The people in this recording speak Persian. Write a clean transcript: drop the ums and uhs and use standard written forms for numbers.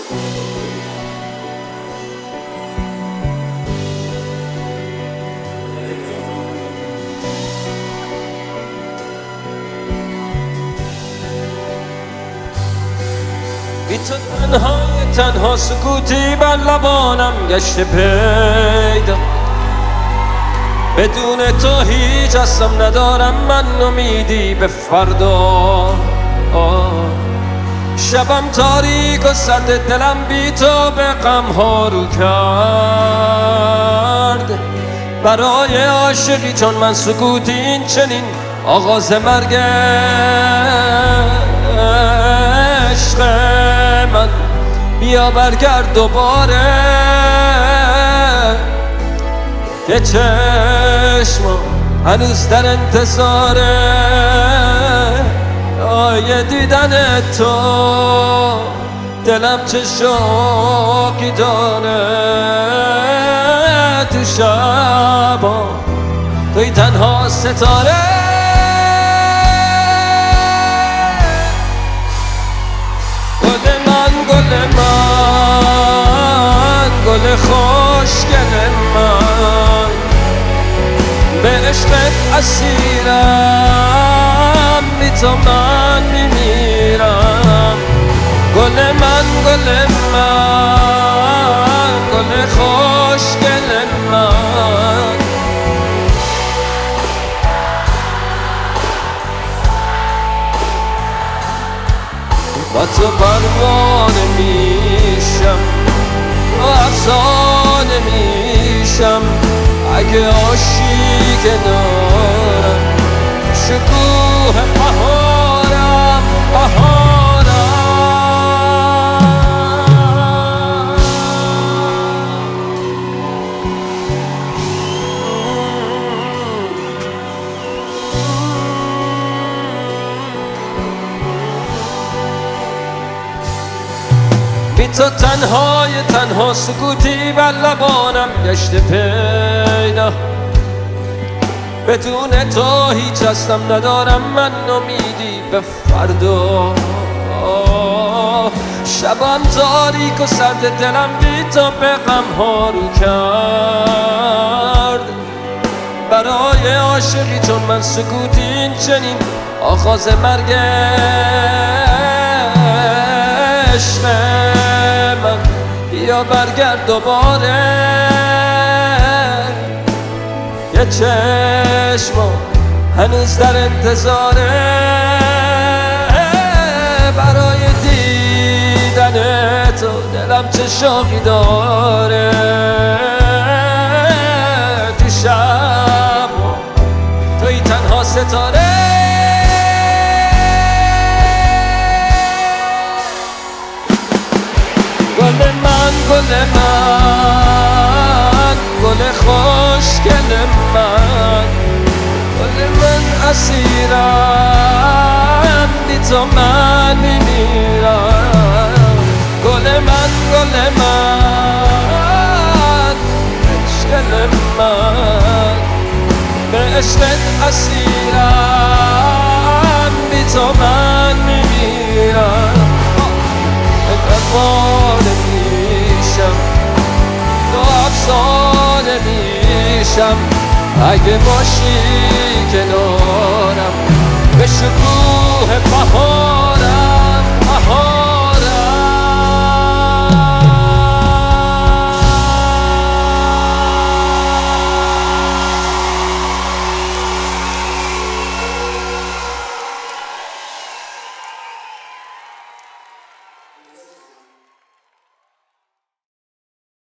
بی تو تنها سکوتی بر لبانم گشته پیدا، بدون تو هیچ اصلم ندارم من امیدی به فردا. شبم تاریک و سرد دلم بی تو به غم ها رو کرد. برای عاشقی چون من سکوتی این چنین آغاز مرگ عشق من. بیا برگرد دوباره که چشمم هنوز در انتظاره آیه دیدن تو. دلم چه شوقی داره تو شبا، توی تنها ستاره. گل من گل خوشگل من، به عشقت اسیرم، بی تو من میمیرم. گل من گل خوشگل من، با تو پروانه میشم و افسانه میشم. اگه عاشق کنارم شکوه بهارم بی تو تنها سکوتی بر لبانم گشته پیدا، بدون تو هیچ هستم ندارم من امیدی به فردا. شبم تاریک و سرد دلم بی تو به غم ها رو کرد. برای عاشقی چون من سکوتی این چنین آغاز مرگ عشق من. بیا برگرد دوباره یه چشمم هنوز در انتظاره برای دیدن تو. دلم چه شوقی داره تو شب، توی تنها ستاره. گل من گل خوشگل من، گل من اسیرم، بی تو من میمیرم. گل من عشقل من، به عشقت اسیرم، بی تو من میمیرم. پروانه میشم تو افسانه میشم اگه باشی کنارم به شکوه بهارم